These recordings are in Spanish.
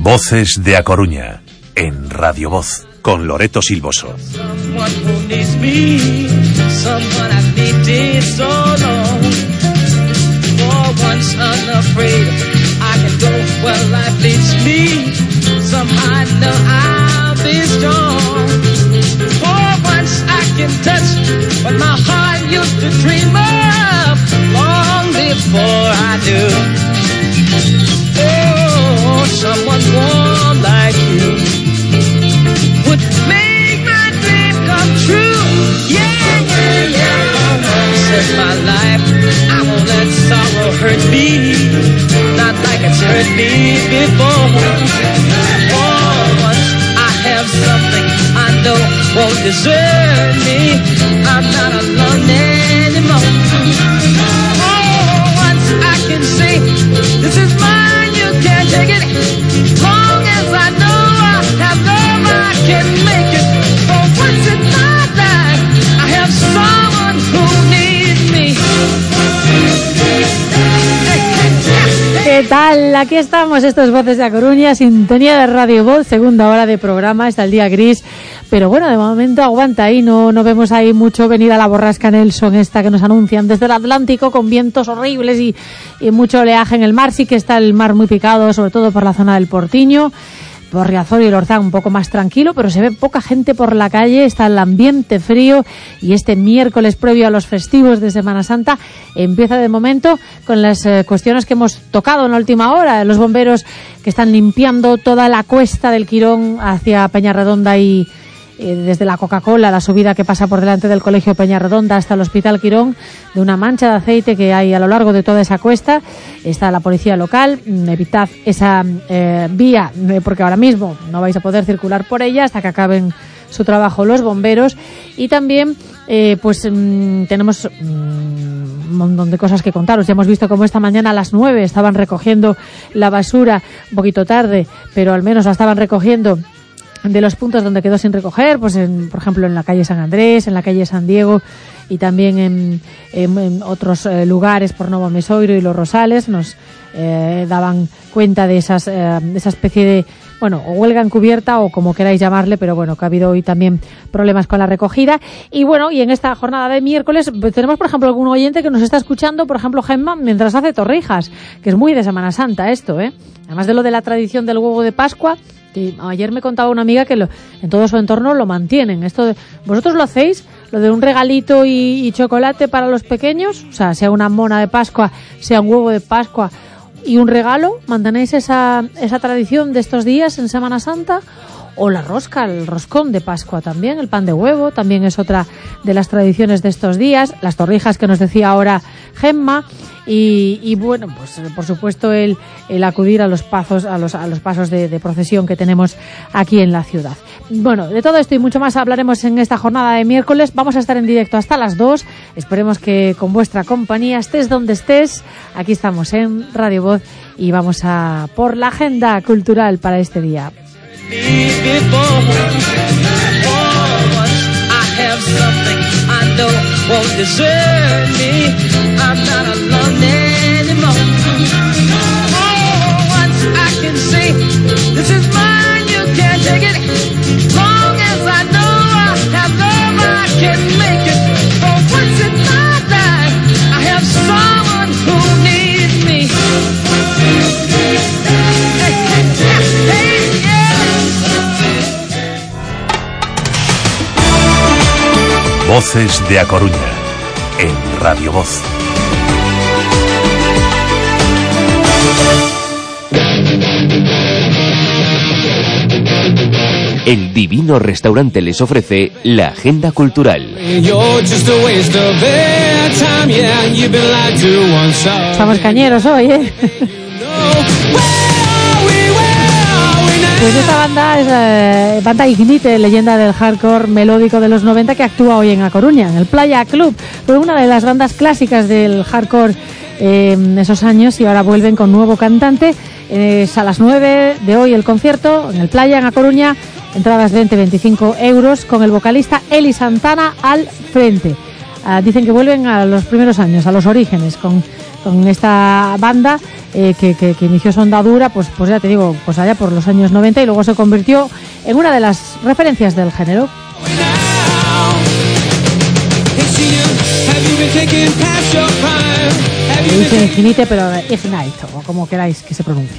Voces de A Coruña, en Radio Voz, con Loreto Silvoso. Someone warm like you would make my dream come true. Yeah, yeah, yeah. Said my life, I won't let sorrow hurt me, not like it's hurt me before. Oh, once I have something I know won't desert me, I'm not alone anymore. Oh, once I can say this is mine, you can't take it. Long as I know I have love, I can make it. For once in my life, I have someone who needs me. ¿Qué tal? Aquí estamos, esto es Voces de A Coruña, sintonía de Radio Voz, segunda hora de programa, está el día gris. Pero bueno, de momento aguanta ahí, no vemos ahí mucho venir a la borrasca Nelson esta que nos anuncian desde el Atlántico con vientos horribles y mucho oleaje en el mar. Sí que está el mar muy picado, sobre todo por la zona del Portiño, por Riazor y el Orzán un poco más tranquilo, pero se ve poca gente por la calle, está el ambiente frío y este miércoles previo a los festivos de Semana Santa empieza de momento con las cuestiones que hemos tocado en la última hora. Los bomberos que están limpiando toda la cuesta del Quirón hacia Peñarredonda y desde la Coca-Cola, la subida que pasa por delante del Colegio Peñarredonda hasta el Hospital Quirón, de una mancha de aceite que hay a lo largo de toda esa cuesta. Está la policía local, evitad esa vía, porque ahora mismo no vais a poder circular por ella hasta que acaben su trabajo los bomberos. Y también tenemos un montón de cosas que contaros. Ya hemos visto cómo esta mañana a las 9 estaban recogiendo la basura, un poquito tarde, pero al menos la estaban recogiendo de los puntos donde quedó sin recoger, pues por ejemplo en la calle San Andrés, en la calle San Diego y también en otros lugares por Novo Mesoiro y Los Rosales. Nos daban cuenta de esa especie de, bueno, o huelga encubierta o como queráis llamarle, pero bueno, que ha habido hoy también problemas con la recogida. Y bueno, y en esta jornada de miércoles pues, tenemos por ejemplo algún oyente que nos está escuchando, por ejemplo Gemma, mientras hace torrijas, que es muy de Semana Santa esto, además de lo de la tradición del huevo de Pascua. Y ayer me contaba una amiga que en todo su entorno lo mantienen. ¿Vosotros lo hacéis? ¿Lo de un regalito y chocolate para los pequeños? O sea, sea una mona de Pascua, sea un huevo de Pascua y un regalo. ¿Mantenéis esa tradición de estos días en Semana Santa? O la rosca, el roscón de Pascua también, el pan de huevo, también es otra de las tradiciones de estos días. Las torrijas que nos decía ahora Gemma. Y bueno, pues por supuesto el acudir a los pasos de procesión que tenemos aquí en la ciudad. Bueno, de todo esto y mucho más hablaremos en esta jornada de miércoles. Vamos a estar en directo hasta las 2. Esperemos que con vuestra compañía, estés donde estés. Aquí estamos en Radio Voz y vamos a por la agenda cultural para este día. Won't desert me, I'm not alone anymore. Oh, once I can say, this is mine, you can't take it. Long as I know I have love, I can make it. For once in my life, I have someone who needs me. Hey, hey, yeah. Voces de A Coruña, en Radio Voz. El Divino Restaurante les ofrece la agenda cultural. Estamos cañeros hoy, Pues esta banda es banda Ignite, leyenda del hardcore melódico de los 90 que actúa hoy en A Coruña, en el Playa Club. Fue una de las bandas clásicas del hardcore en esos años y ahora vuelven con nuevo cantante. Es a las 9 de hoy el concierto en el Playa, en A Coruña. Entradas 20-25 euros con el vocalista Eli Santana al frente. dicen que vuelven a los primeros años, a los orígenes, con esta banda que inició su andadura, pues ya te digo, pues allá por los años 90 y luego se convirtió en una de las referencias del género. Me dice Infinite, pero Ignite, o como queráis que se pronuncie.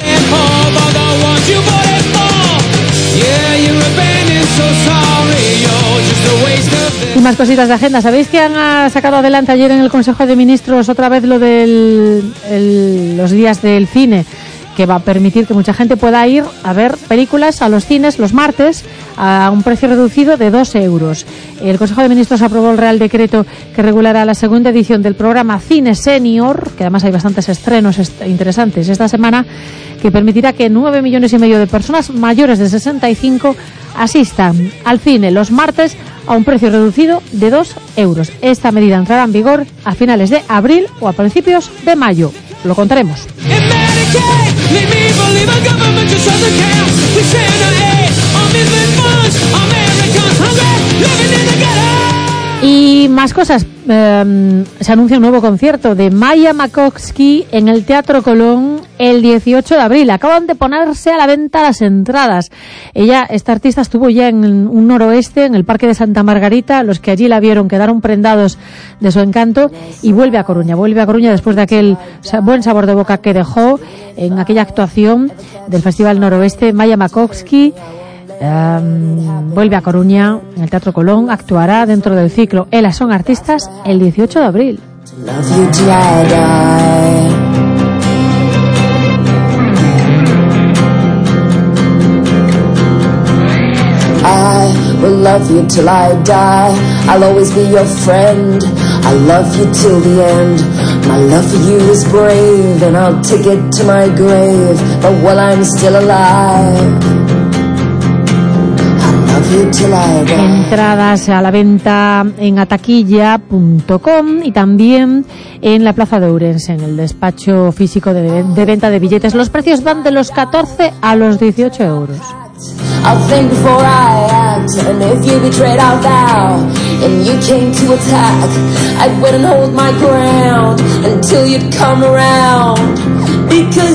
Y más cositas de agenda. ¿Sabéis que han sacado adelante ayer en el Consejo de Ministros otra vez lo de los días del cine? Que va a permitir que mucha gente pueda ir a ver películas a los cines los martes a un precio reducido de 2 euros. El Consejo de Ministros aprobó el Real Decreto que regulará la segunda edición del programa Cine Senior, que además hay bastantes estrenos interesantes esta semana, que permitirá que 9,5 millones de personas mayores de 65 asistan al cine los martes a un precio reducido de 2 euros. Esta medida entrará en vigor a finales de abril o a principios de mayo. Lo contaremos. Y más cosas. Se anuncia un nuevo concierto de Maya Makovsky en el Teatro Colón el 18 de abril. Acaban de ponerse a la venta las entradas. Esta artista estuvo ya en un noroeste, en el Parque de Santa Margarita. Los que allí la vieron quedaron prendados de su encanto y vuelve a Coruña después de aquel buen sabor de boca que dejó en aquella actuación del Festival Noroeste. Maya Makovsky vuelve a Coruña en el Teatro Colón, actuará dentro del ciclo Elas son artistas el 18 de abril. I will love you till I die. I'll always be your friend. I love you till the end. My love for you is brave, and I'll take it to my grave. But while I'm still alive, entradas a la venta en ataquilla.com y también en la Plaza de Ourense, en el despacho físico de venta de billetes. Los precios van de los 14 a los 18 euros. I'll think before I act, and if you betrayed our vow and you came to attack, I'd wait and hold my ground until you'd come around, because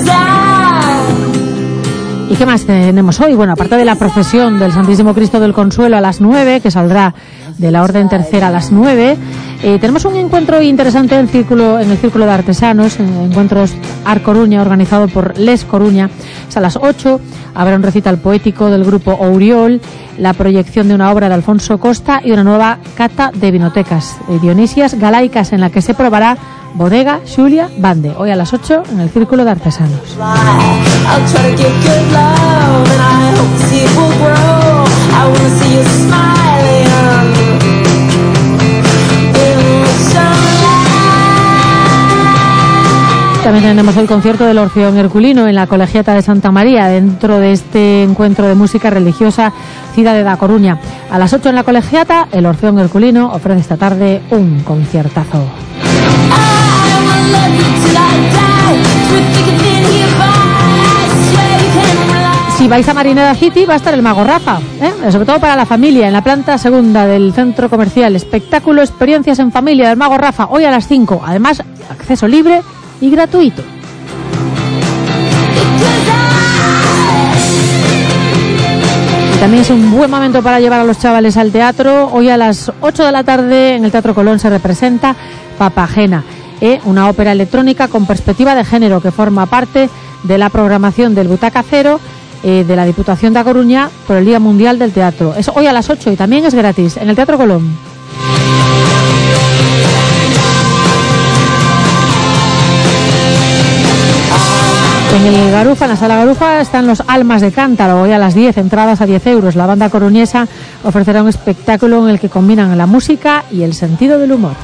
¿Y qué más tenemos hoy? Bueno, aparte de la procesión del Santísimo Cristo del Consuelo a las 9, que saldrá de la Orden Tercera a las 9, tenemos un encuentro interesante en el Círculo de Artesanos, en Encuentros Art Coruña, organizado por Les Coruña. Es a las 8, habrá un recital poético del grupo Ouriol, la proyección de una obra de Alfonso Costa y una nueva cata de vinotecas dionisias galaicas en la que se probará Bodega Xulia Bande, hoy a las 8 en el Círculo de Artesanos. También tenemos el concierto del Orfeón Herculino en la Colegiata de Santa María, dentro de este encuentro de música religiosa Cidade da Coruña. A las 8 en la Colegiata, el Orfeón Herculino ofrece esta tarde un conciertazo. Si vais a Marineda City va a estar el Mago Rafa, sobre todo para la familia, en la planta segunda del centro comercial. Espectáculo, experiencias en familia del Mago Rafa, hoy a las 5. Además, acceso libre y gratuito. Y también es un buen momento para llevar a los chavales al teatro. Hoy a las 8 de la tarde en el Teatro Colón se representa Papagena, una ópera electrónica con perspectiva de género que forma parte de la programación del Butaca Cero de la Diputación de A Coruña por el Día Mundial del Teatro. Es hoy a las 8 y también es gratis en el Teatro Colón. En el Garufa, en la Sala Garufa, están los Almas de Cántaro, hoy a las 10, entradas a 10 euros. La banda coruñesa ofrecerá un espectáculo en el que combinan la música y el sentido del humor.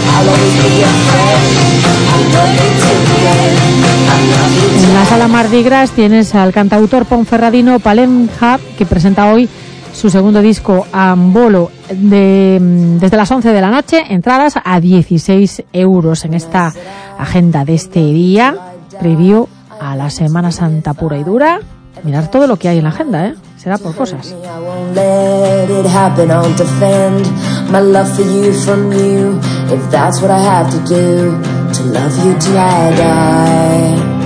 En la Sala Mardi Gras tienes al cantautor ponferradino Palenja, que presenta hoy su segundo disco Ambolo desde las 11 de la noche, entradas a 16 euros en esta agenda de este día, previo a la Semana Santa pura y dura. Mirad todo lo que hay en la agenda, será por cosas. I won't let it happen, I'll defend my love for you from you, if that's what I have to do, to love you till I die.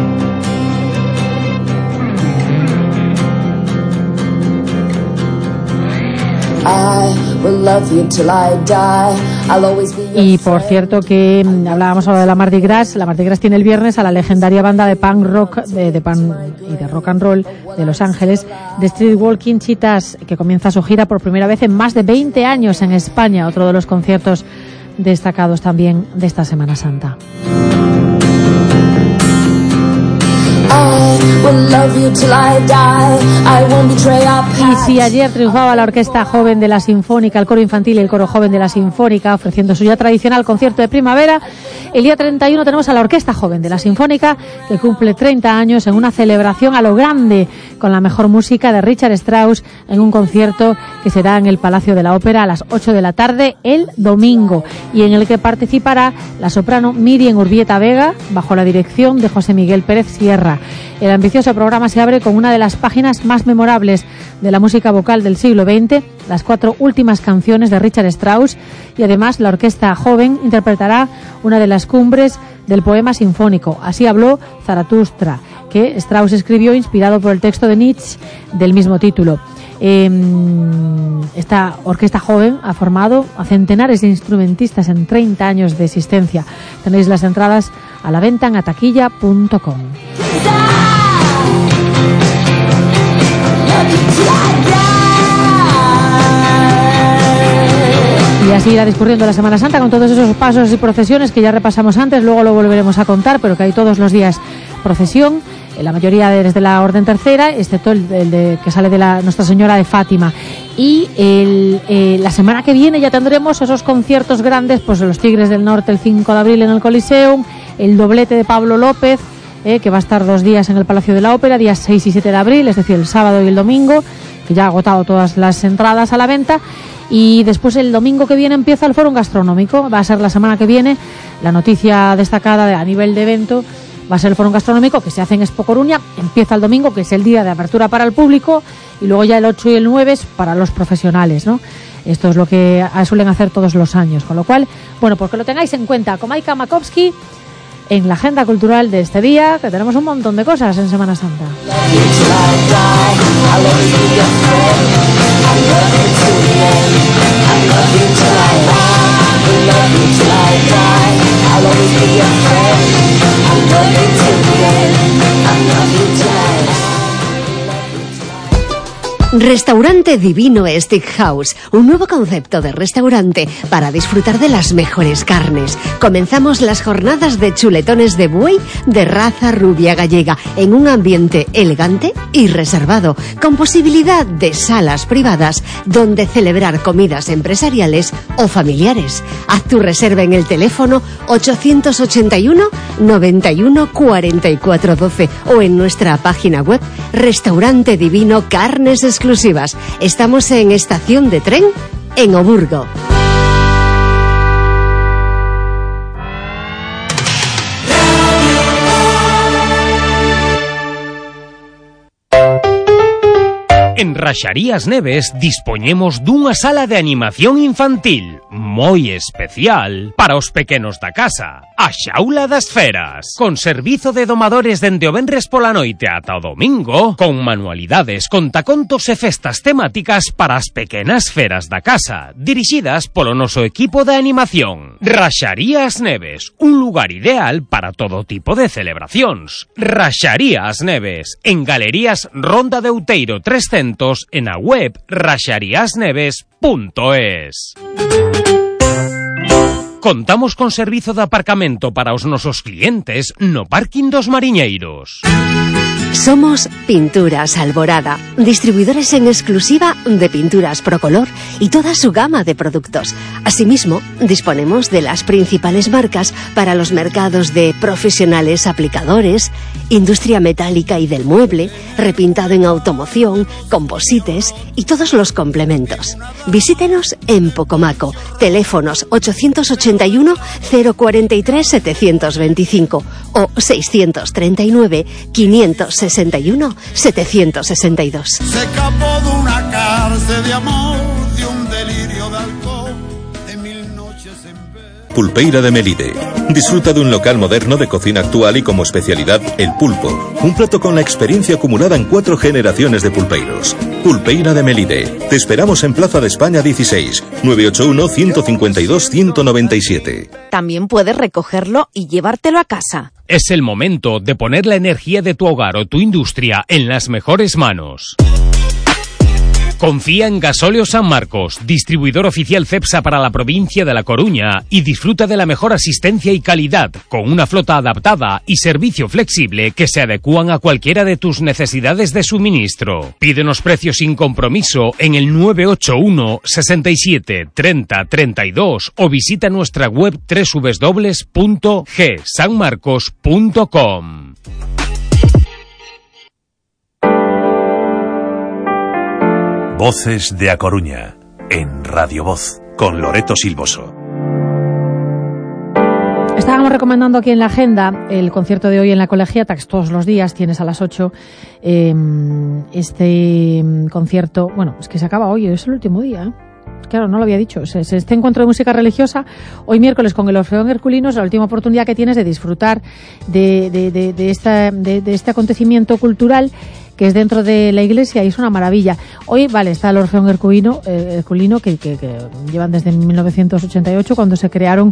Y por cierto que hablábamos ahora de la Mardi Gras. La Mardi Gras tiene el viernes a la legendaria banda de punk rock de punk y de rock and roll de Los Ángeles, de Street Walking Cheetahs, que comienza su gira por primera vez en más de 20 años en España. Otro de los conciertos destacados también de esta Semana Santa. Y si ayer triunfaba la Orquesta Joven de la Sinfónica, el coro infantil y el coro joven de la Sinfónica, ofreciendo su ya tradicional concierto de primavera, el día 31 tenemos a la Orquesta Joven de la Sinfónica, que cumple 30 años en una celebración a lo grande, con la mejor música de Richard Strauss, en un concierto que será en el Palacio de la Ópera a las 8 de la tarde el domingo, y en el que participará la soprano Miriam Urbieta Vega, bajo la dirección de José Miguel Pérez Sierra. El ambicioso programa se abre con una de las páginas más memorables de la música vocal del siglo XX, las 4 últimas canciones de Richard Strauss, y además la Orquesta Joven interpretará una de las cumbres del poema sinfónico. Así habló Zaratustra, que Strauss escribió inspirado por el texto de Nietzsche del mismo título. Esta Orquesta Joven ha formado a centenares de instrumentistas en 30 años de existencia. Tenéis las entradas a la venta en ataquilla.com. Y así irá discurriendo la Semana Santa con todos esos pasos y procesiones que ya repasamos antes, luego lo volveremos a contar, pero que hay todos los días procesión, la mayoría desde la Orden Tercera, excepto el que sale de la Nuestra Señora de Fátima. Y la semana que viene ya tendremos esos conciertos grandes, pues los Tigres del Norte el 5 de abril en el Coliseum, el doblete de Pablo López, que va a estar 2 días en el Palacio de la Ópera, días 6 y 7 de abril, es decir, el sábado y el domingo, que ya ha agotado todas las entradas a la venta. Y después el domingo que viene empieza el Fórum Gastronómico. Va a ser la semana que viene la noticia destacada a nivel de evento. Va a ser el Fórum Gastronómico, que se hace en Expo Coruña. Empieza el domingo, que es el día de apertura para el público, y luego ya el 8 y el 9 es para los profesionales, ¿no? Esto es lo que suelen hacer todos los años. Con lo cual, bueno, pues que lo tengáis en cuenta. Komaika Makovsky en la agenda cultural de este día, que tenemos un montón de cosas en Semana Santa. Restaurante Divino Steakhouse, un nuevo concepto de restaurante para disfrutar de las mejores carnes. Comenzamos las jornadas de chuletones de buey de raza rubia gallega en un ambiente elegante y reservado, con posibilidad de salas privadas donde celebrar comidas empresariales o familiares. Haz tu reserva en el teléfono 881 91 44 12 o en nuestra página web Restaurante Divino Carnes Exclusivas. Estamos en estación de tren en Oburgo. En Raxarías Neves dispoñemos dunha sala de animación infantil moi especial para os pequenos da casa, a Xaula das Feras, con servizo de domadores dende o venres pola noite ata o domingo, con manualidades, contacontos e festas temáticas para as pequenas feras da casa, dirixidas polo noso equipo de animación. Raxarías Neves, un lugar ideal para todo tipo de celebracións. Raxarías Neves, en Galerías Ronda de Outeiro 300, en a web raxariasneves.es. Contamos con servizo de aparcamento para os nosos clientes no parking dos Mariñeiros. Somos Pinturas Alborada, distribuidores en exclusiva de pinturas Procolor y toda su gama de productos. Asimismo, disponemos de las principales marcas para los mercados de profesionales aplicadores, industria metálica y del mueble, repintado en automoción, composites y todos los complementos. Visítenos en Pocomaco, teléfonos 881 681 043 725 o 639 561 762. Se escapó de una cárcel de amor, de un delirio de alcohol, de 1000 noches en vez. Pulpeira de Melide. Disfruta de un local moderno de cocina actual y como especialidad el pulpo. Un plato con la experiencia acumulada en 4 generaciones de pulpeiros. Pulpeira de Melide. Te esperamos en Plaza de España 16, 981-152-197. También puedes recogerlo y llevártelo a casa. Es el momento de poner la energía de tu hogar o tu industria en las mejores manos. Confía en Gasóleo San Marcos, distribuidor oficial Cepsa para la provincia de La Coruña, y disfruta de la mejor asistencia y calidad, con una flota adaptada y servicio flexible que se adecúan a cualquiera de tus necesidades de suministro. Pídenos precios sin compromiso en el 981 67 30 32 o visita nuestra web www.gsanmarcos.com. Voces de A Coruña, en Radio Voz, con Loreto Silvoso. Estábamos recomendando aquí en la agenda el concierto de hoy en la Colegiata, que todos los días tienes a las 8 este concierto. Bueno, es que se acaba hoy, es el último día, ¿eh? Claro, no lo había dicho. Este encuentro de música religiosa, hoy miércoles con el Orfeón Herculino, es la última oportunidad que tienes de disfrutar de este acontecimiento cultural que es dentro de la iglesia y es una maravilla. Hoy, vale, está el Orfeón Herculino que llevan desde 1988, cuando se crearon,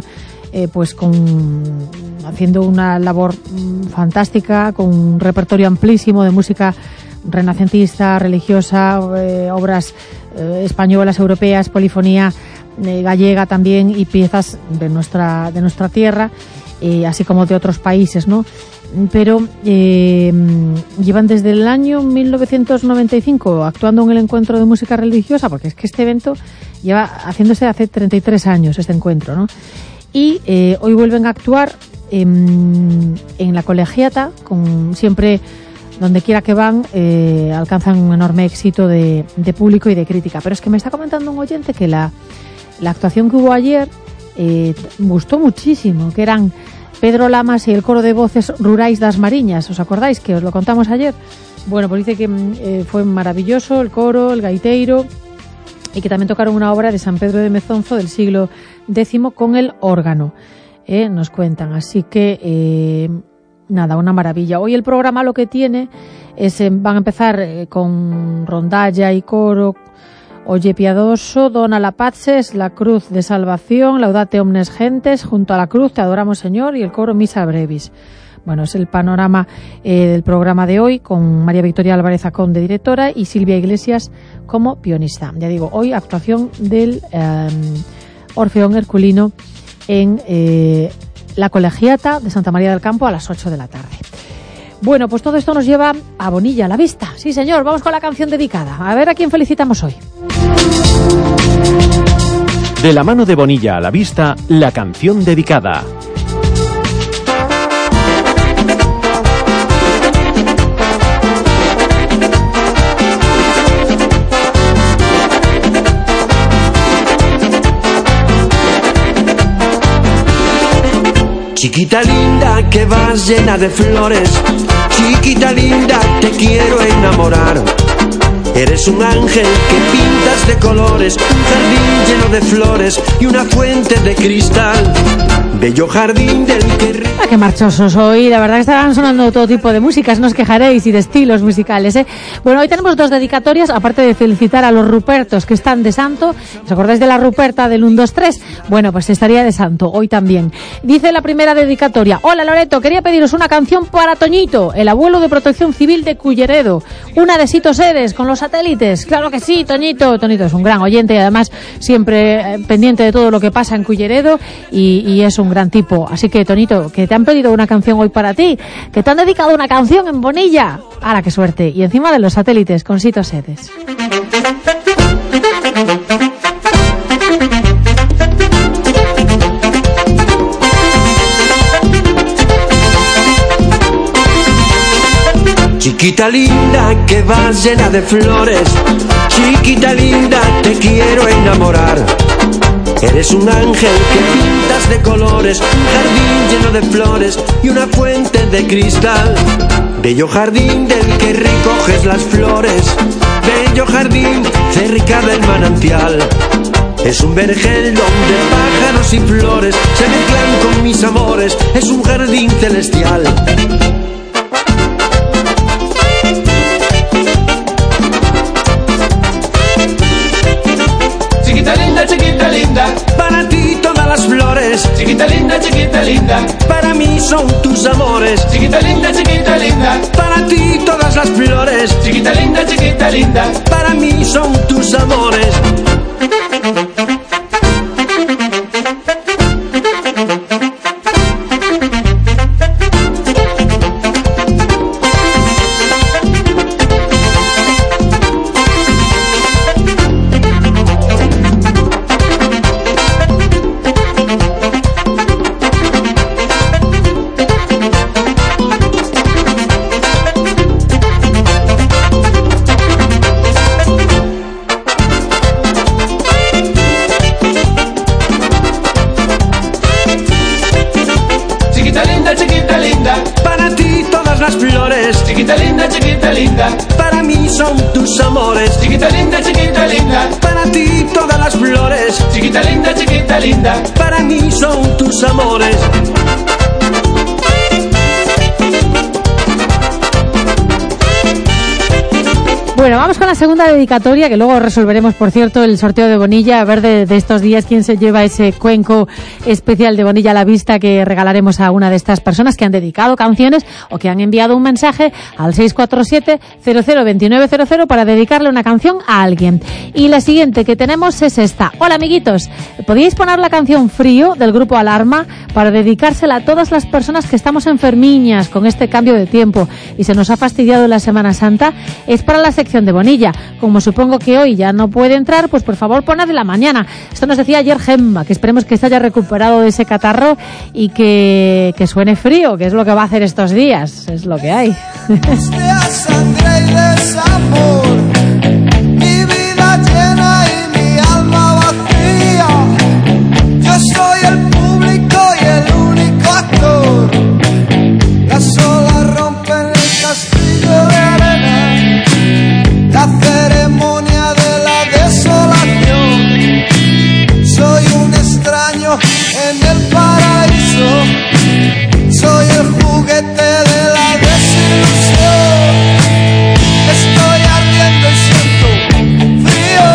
haciendo una labor fantástica, con un repertorio amplísimo de música renacentista, religiosa, obras españolas, europeas, polifonía gallega también, y piezas de nuestra tierra, así como de otros países, ¿no? Pero llevan desde el año 1995 actuando en el encuentro de música religiosa, porque es que este evento lleva haciéndose hace 33 años, este encuentro, ¿no? Y hoy vuelven a actuar en la Colegiata, con siempre, donde quiera que van, alcanzan un enorme éxito de público y de crítica. Pero es que me está comentando un oyente que la actuación que hubo ayer gustó muchísimo, que eran Pedro Lamas y el coro de voces rurais das Mariñas. ¿Os acordáis que os lo contamos ayer? Bueno, pues dice que fue maravilloso el coro, el gaiteiro, y que también tocaron una obra de San Pedro de Mezonzo del siglo X con el órgano. Nos cuentan. Así que, nada, una maravilla. Hoy el programa lo que tiene es, van a empezar con rondalla y coro, Oye piadoso, dona la paces, la cruz de salvación, laudate omnes gentes, junto a la cruz te adoramos Señor, y el coro misa brevis. Bueno, es el panorama del programa de hoy, con María Victoria Álvarez Acón de directora y Silvia Iglesias como pianista. Ya digo, hoy actuación del Orfeón Herculino en la Colegiata de Santa María del Campo a las 8 de la tarde. Bueno, pues todo esto nos lleva a Bonilla, a la vista. Sí, señor, vamos con la canción dedicada. A ver a quién felicitamos hoy. De la mano de Bonilla a la vista, la canción dedicada. Chiquita linda que vas llena de flores, chiquita linda te quiero enamorar. Eres un ángel que pintas de colores, un jardín lleno de flores y una fuente de cristal. Bello jardín del que... ¡Ah, qué marchosos hoy! La verdad que estarán sonando todo tipo de músicas, no os quejaréis, y de estilos musicales, ¿eh? Bueno, hoy tenemos 2 dedicatorias, aparte de felicitar a los Rupertos que están de santo. ¿Os acordáis de la Ruperta del 1, 2, 3? Bueno, pues estaría de santo hoy también. Dice la primera dedicatoria: hola Loreto, quería pediros una canción para Toñito, el abuelo de Protección Civil de Culleredo. Una de Sito Sedes con los satélites. Claro que sí, Toñito. Toñito es un gran oyente y además siempre pendiente de todo lo que pasa en Culleredo, y es un gran tipo. Así que, Toñito, que te han pedido una canción hoy para ti, que te han dedicado una canción en Bonilla. ¡Hala, qué suerte! Y encima de los satélites con Sito Sedes. Chiquita linda que vas llena de flores, chiquita linda te quiero enamorar. Eres un ángel que pintas de colores, un jardín lleno de flores y una fuente de cristal. Bello jardín del que recoges las flores, bello jardín cerca del manantial. Es un vergel donde pájaros y flores se mezclan con mis amores, es un jardín celestial. Chiquita linda, para ti todas las flores, chiquita linda, para mí son tus amores, chiquita linda, para ti todas las flores, chiquita linda, para mí son tus amores. para ti todas las flores, chiquita linda, para mí son tus amores, chiquita linda, para ti todas las flores, chiquita linda, para mí son tus amores. Bueno, vamos con la segunda dedicatoria, que luego resolveremos, por cierto, el sorteo de Bonilla, a ver de estos días quién se lleva ese cuenco especial de Bonilla a la vista que regalaremos a una de estas personas que han dedicado canciones o que han enviado un mensaje al 647-002900 para dedicarle una canción a alguien. Y la siguiente que tenemos es esta. Hola, amiguitos, ¿podríais poner la canción Frío del grupo Alarma para dedicársela a todas las personas que estamos enfermiñas con este cambio de tiempo y se nos ha fastidiado la Semana Santa? Es para la sección de Bonilla. Como supongo que hoy ya no puede entrar, pues por favor ponedla mañana. Esto nos decía ayer Gemma, que esperemos que se haya recuperado de ese catarro y que suene frío, que es lo que va a hacer estos días, es lo que hay. Sangre y desamor, mi vida llena y mi alma vacía. Yo soy el público y el único actor. Las olas rompen el castillo de arena, la ceremonia de la desolación. Soy un extraño en el paraíso, soy el juguete de la desilusión. Estoy ardiendo y siento frío.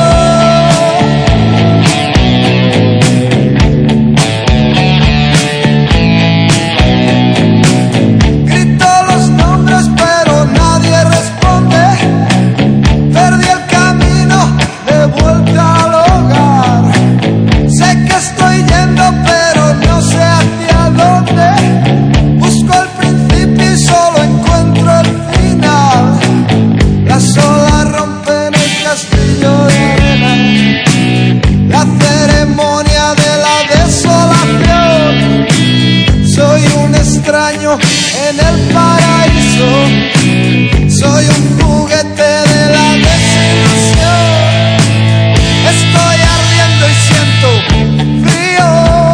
Grito los nombres pero nadie responde. Perdí el camino de vuelta al hogar. Sé que estoy yendo pero no sé hacia dónde. Busco el principio y solo encuentro el final. Las olas rompen el castillo de arena, la ceremonia de la desolación. Soy un extraño en el paraíso, soy un juguete de la desilusión. Estoy ardiendo y siento frío.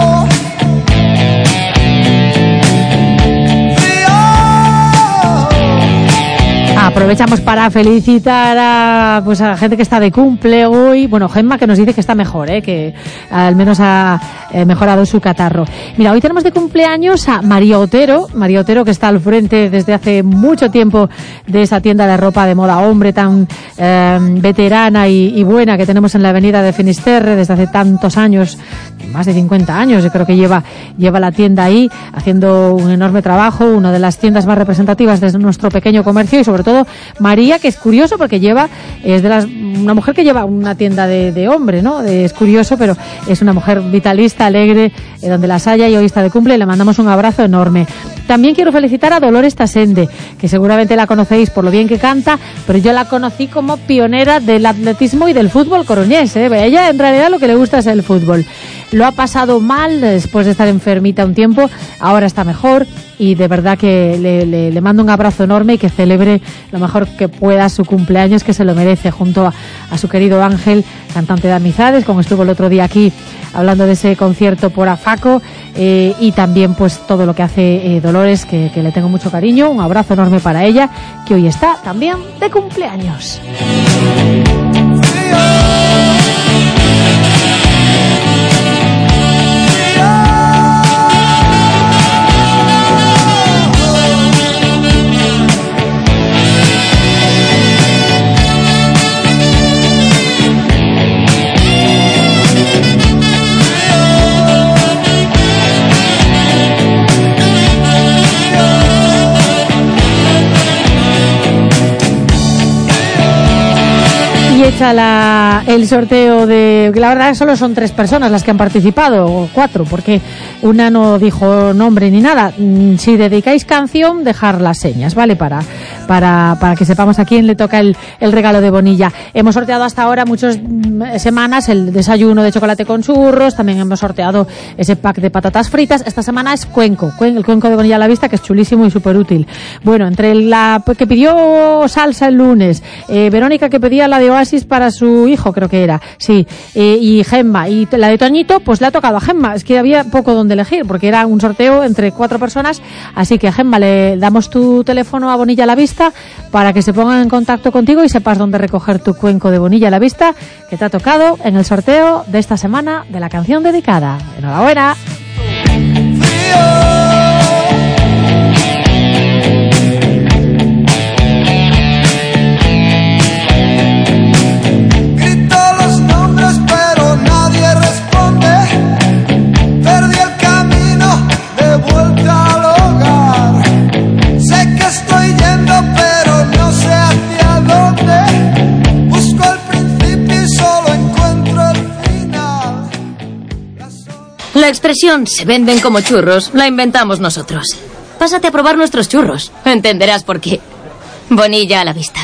Aprovechamos para felicitar a la gente que está de cumple hoy. Bueno, Gemma, que nos dice que está mejor, que al menos ha mejorado su catarro. Mira, hoy tenemos de cumpleaños a María Otero, que está al frente desde hace mucho tiempo de esa tienda de ropa de moda hombre tan veterana y buena que tenemos en la avenida de Finisterre desde hace tantos años, más de 50 años, yo creo que lleva la tienda ahí haciendo un enorme trabajo, una de las tiendas más representativas de nuestro pequeño comercio. Y sobre todo María, que es curioso porque es una mujer que lleva una tienda de hombre, ¿no? Es curioso, pero es una mujer vitalista, alegre, donde las haya, y hoy está de cumple y le mandamos un abrazo enorme. También quiero felicitar a Dolores Tasende, que seguramente la conocéis por lo bien que canta, pero yo la conocí como pionera del atletismo y del fútbol coruñés, Ella en realidad lo que le gusta es el fútbol. Lo ha pasado mal después de estar enfermita un tiempo, ahora está mejor y de verdad que le mando un abrazo enorme y que celebre lo mejor que pueda su cumpleaños, que se lo merece, junto a su querido Ángel, cantante de Amizades, como estuvo el otro día aquí hablando de ese concierto por AFACO, y también pues todo lo que hace Dolores, que le tengo mucho cariño. Un abrazo enorme para ella, que hoy está también de cumpleaños. Y hecha el sorteo de... La verdad solo son 3 personas las que han participado, o 4, porque una no dijo nombre ni nada. Si dedicáis canción, dejar las señas, ¿vale? Para que sepamos a quién le toca el regalo de Bonilla. Hemos sorteado hasta ahora muchas semanas el desayuno de chocolate con churros, también hemos sorteado ese pack de patatas fritas. Esta semana es el cuenco de Bonilla a la vista, que es chulísimo y súper útil. Bueno, entre la que pidió salsa el lunes, Verónica que pedía la de Oasis para su hijo, creo que era, sí, y Gemma, y la de Toñito, pues le ha tocado a Gemma. Es que había poco donde elegir, porque era un sorteo entre 4 personas, así que a Gemma le damos tu teléfono a Bonilla a la vista para que se pongan en contacto contigo y sepas dónde recoger tu cuenco de Bonilla a la vista, que te ha tocado en el sorteo de esta semana de la canción dedicada. ¡Enhorabuena! La expresión "se venden como churros" la inventamos nosotros. Pásate a probar nuestros churros. Entenderás por qué. Bonilla a la vista.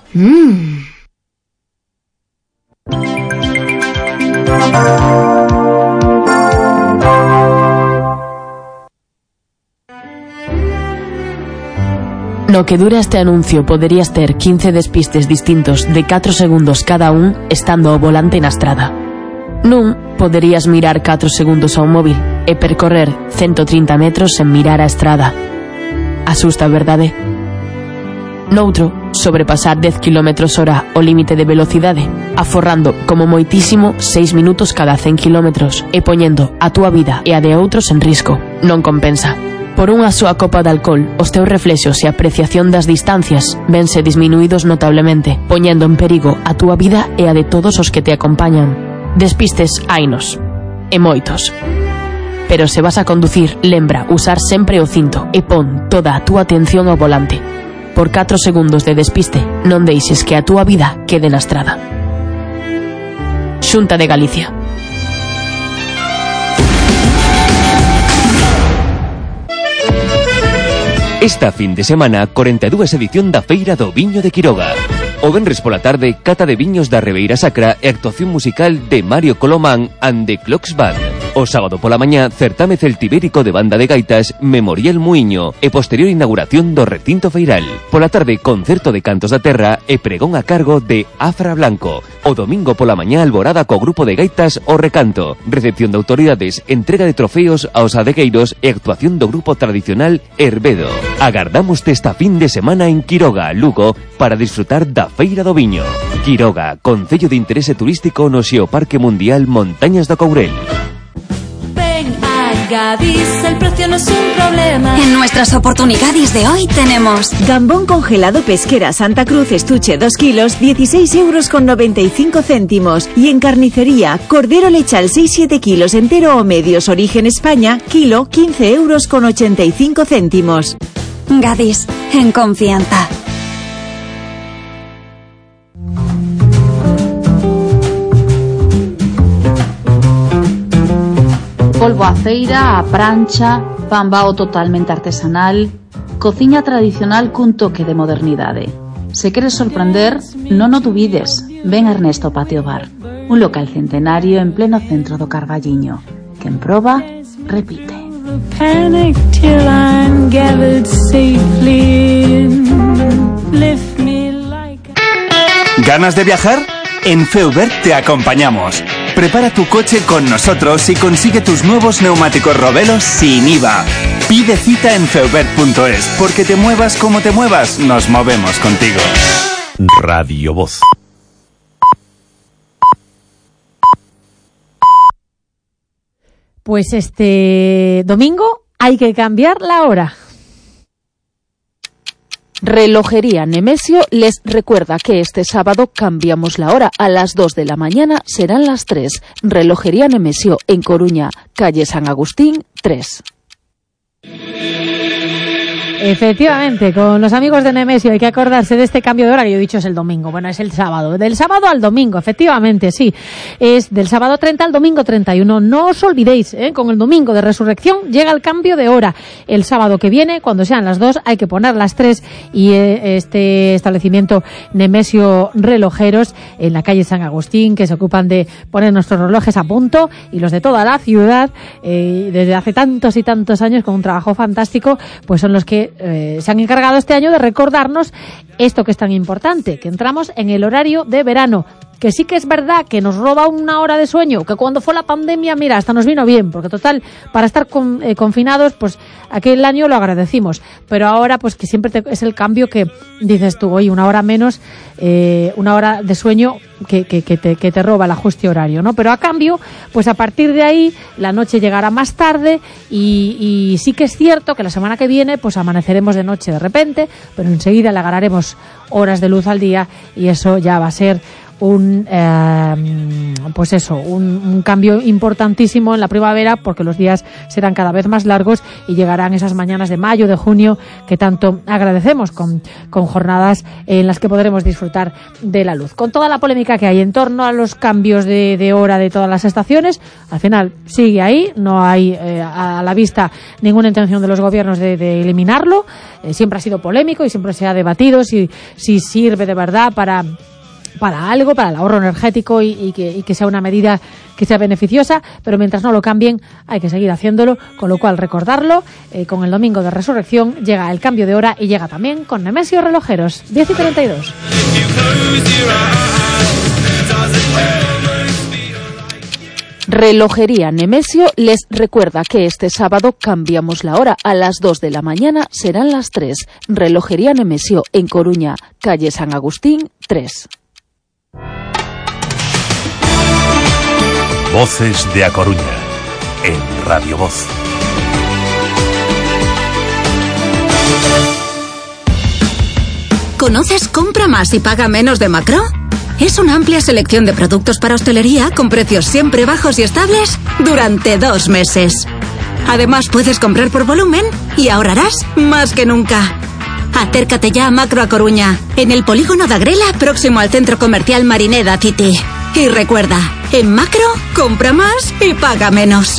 No que dura este anuncio poderías ter 15 despistes distintos de 4 segundos cada un estando ao volante na estrada. Nun, poderías mirar 4 segundos a un móvil e percorrer 130 metros sen mirar a estrada. Asusta, verdade? Noutro, sobrepasar 10 km/h o límite de velocidade, aforrando como moitísimo 6 minutos cada 100 km e poñendo a túa vida e a de outros en risco. Non compensa. Por unha súa copa de alcohol, os teus reflexos e apreciación das distancias vense disminuídos notablemente, poñendo en perigo a túa vida e a de todos os que te acompañan. Despistes hainos, e moitos. Pero se vas a conducir, lembra usar sempre o cinto e pon toda a túa atención ao volante. Por 4 segundos de despiste, non deixes que a túa vida quede na estrada. Xunta de Galicia. Esta fin de semana, 42 edición da Feira do Viño de Quiroga. O venres pola tarde, cata de viños da Ribeira Sacra e actuación musical de Mario Colomán and the Clocks Band. O sábado pola mañá, certame celtibérico de banda de gaitas Memorial Muiño e posterior inauguración do recinto feiral. Pola tarde, concerto de cantos da terra e pregón a cargo de Afra Blanco. O domingo pola mañá, alborada co grupo de gaitas O Recanto. Recepción de autoridades, entrega de trofeos aos adegueiros e actuación do grupo tradicional Herbedo. Agardámoste esta fin de semana en Quiroga, Lugo, para disfrutar da Feira do Viño. Quiroga, concello de interese turístico no Xeoparque Mundial Montañas do Courel. Ven a Gadis, el precio no es un problema. En nuestras oportunidades de hoy tenemos gambón congelado Pesquera Santa Cruz estuche 2 kilos, 16,95 €. Y en carnicería, cordero lechal 6-7 kilos entero o medios origen España, kilo, 15,85 €. Gadis, en confianza. Polvo a feira, a prancha, pan bao totalmente artesanal, cociña tradicional cun toque de modernidade. Se queres sorprender, non o dubides, ven a Ernesto Patio Bar, un local centenario en pleno centro do Carballiño. Quen proba, repite. ¿Ganas de viajar? En Feubert te acompañamos. Prepara tu coche con nosotros y consigue tus nuevos neumáticos Robelo sin IVA. Pide cita en feubert.es, porque te muevas como te muevas, nos movemos contigo. Radio Voz. Pues este domingo hay que cambiar la hora. Relojería Nemesio les recuerda que este sábado cambiamos la hora. A las 2 de la mañana serán las 3. Relojería Nemesio en Coruña, calle San Agustín 3. Efectivamente, con los amigos de Nemesio hay que acordarse de este cambio de hora que yo he dicho es el domingo. Bueno, es el sábado. Del sábado al domingo, efectivamente, sí. Es del sábado 30 al domingo 31. No os olvidéis, con el domingo de Resurrección llega el cambio de hora. El sábado que viene, cuando sean las 2, hay que poner las 3 y este establecimiento Nemesio Relojeros en la calle San Agustín, que se ocupan de poner nuestros relojes a punto y los de toda la ciudad, desde hace tantos y tantos años con un trabajo fantástico, pues son los que se han encargado este año de recordarnos esto que es tan importante, que entramos en el horario de verano, que sí que es verdad que nos roba una hora de sueño, que cuando fue la pandemia, mira, hasta nos vino bien, porque total, para estar confinados, pues aquel año lo agradecimos, pero ahora pues que siempre es el cambio que dices tú, oye, una hora menos, una hora de sueño que te roba el ajuste horario, ¿no? Pero a cambio, pues a partir de ahí, la noche llegará más tarde y sí que es cierto que la semana que viene, pues amaneceremos de noche de repente, pero enseguida le ganaremos horas de luz al día y eso ya va a ser un cambio importantísimo en la primavera, porque los días serán cada vez más largos y llegarán esas mañanas de mayo, de junio, que tanto agradecemos, con jornadas en las que podremos disfrutar de la luz. Con toda la polémica que hay en torno a los cambios de hora de todas las estaciones, al final sigue ahí, no hay a la vista ninguna intención de los gobiernos de eliminarlo. Siempre ha sido polémico y siempre se ha debatido si sirve de verdad para algo, para el ahorro energético y que sea una medida que sea beneficiosa, pero mientras no lo cambien hay que seguir haciéndolo, con lo cual recordarlo, con el domingo de Resurrección llega el cambio de hora y llega también con Nemesio Relojeros, 10:32. Relojería Nemesio les recuerda que este sábado cambiamos la hora. A las 2 de la mañana serán las 3. Relojería Nemesio en Coruña, calle San Agustín 3. Voces de A Coruña, en Radio Voz. ¿Conoces Compra Más y Paga Menos de Macro? Es una amplia selección de productos para hostelería con precios siempre bajos y estables durante 2 meses. Además, puedes comprar por volumen y ahorrarás más que nunca. Acércate ya a Macro A Coruña, en el polígono de Agrela, próximo al centro comercial Marineda City. Y recuerda, en Macro, compra más y paga menos.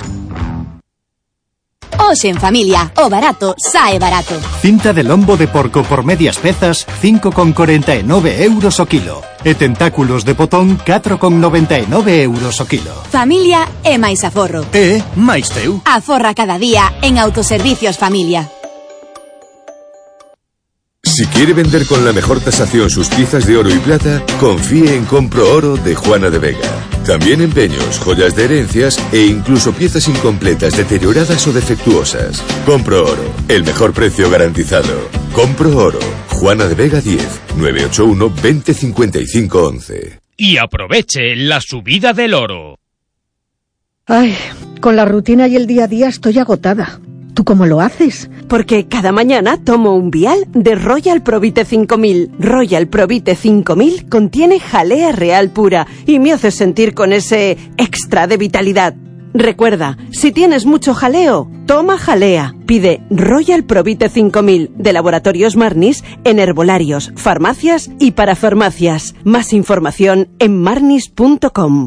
Hoxe en familia, o barato sae barato. Cinta de lombo de porco por medias pezas, 5,49 euros o kilo. E tentáculos de potón, 4,99 euros o kilo. Familia e máis aforro. máis teu. Aforra cada día en Autoservicios Familia. Si quiere vender con la mejor tasación sus piezas de oro y plata, confíe en Compro Oro de Juana de Vega. También empeños, joyas de herencias e incluso piezas incompletas, deterioradas o defectuosas. Compro Oro, el mejor precio garantizado. Compro Oro, Juana de Vega 10, 981 20 55 11. Y aproveche la subida del oro. Ay, con la rutina y el día a día estoy agotada. ¿Tú cómo lo haces? Porque cada mañana tomo un vial de Royal Provite 5000. Royal Provite 5000 contiene jalea real pura y me hace sentir con ese extra de vitalidad. Recuerda, si tienes mucho jaleo, toma jalea. Pide Royal Provite 5000 de Laboratorios Marnis en herbolarios, farmacias y parafarmacias. Más información en marnis.com.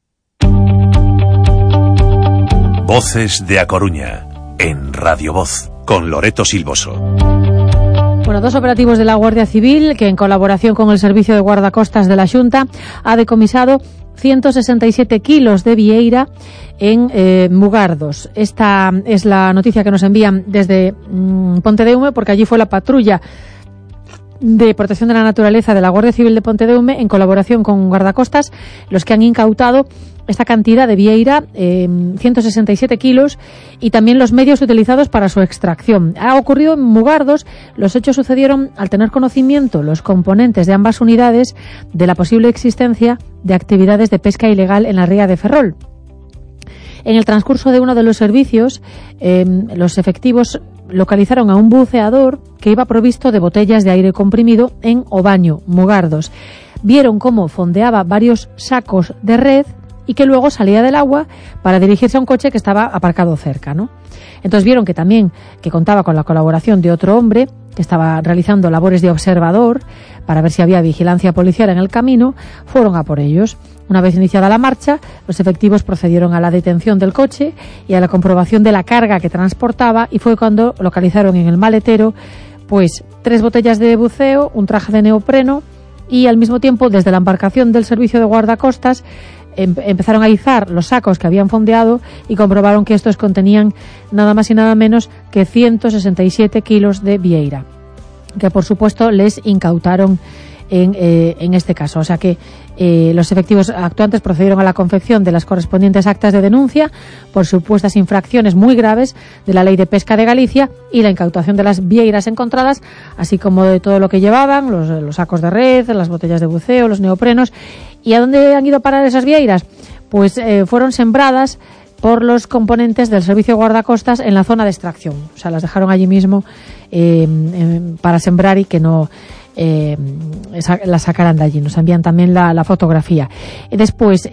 Voces de A Coruña, en Radio Voz, con Loreto Silvoso. Bueno, 2 operativos de la Guardia Civil, que en colaboración con el Servicio de Guardacostas de la Xunta ha decomisado 167 kilos de vieira en Mugardos. Esta es la noticia que nos envían desde Pontedeume, porque allí fue la patrulla de protección de la naturaleza de la Guardia Civil de Pontedeume, en colaboración con guardacostas, los que han incautado esta cantidad de vieira, 167 kilos, y también los medios utilizados para su extracción. Ha ocurrido en Mugardos. Los hechos sucedieron al tener conocimiento los componentes de ambas unidades de la posible existencia de actividades de pesca ilegal en la ría de Ferrol. En el transcurso de uno de los servicios, los efectivos localizaron a un buceador que iba provisto de botellas de aire comprimido en Obaño, Mugardos. Vieron cómo fondeaba varios sacos de red y que luego salía del agua para dirigirse a un coche que estaba aparcado cerca, ¿no? Entonces vieron que también que contaba con la colaboración de otro hombre que estaba realizando labores de observador para ver si había vigilancia policial en el camino. Fueron a por ellos. Una vez iniciada la marcha, los efectivos procedieron a la detención del coche y a la comprobación de la carga que transportaba, y fue cuando localizaron en el maletero pues 3 botellas de buceo, un traje de neopreno, y al mismo tiempo desde la embarcación del servicio de guardacostas empezaron a izar los sacos que habían fondeado y comprobaron que estos contenían nada más y nada menos que 167 kilos de vieira, que por supuesto les incautaron en este caso. O sea que los efectivos actuantes procedieron a la confección de las correspondientes actas de denuncia por supuestas infracciones muy graves de la Ley de Pesca de Galicia y la incautación de las vieiras encontradas, así como de todo lo que llevaban, los sacos de red, las botellas de buceo, los neoprenos. ¿Y a dónde han ido a parar esas vieiras? Pues fueron sembradas por los componentes del servicio de guardacostas en la zona de extracción. O sea, las dejaron allí mismo para sembrar y que no la sacarán de allí. Nos envían también la fotografía. Después,